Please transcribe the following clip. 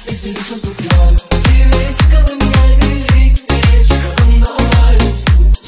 Bizi tutup yol. Zirveye çıkalım gel birlikte, çıkalım da olay olsun.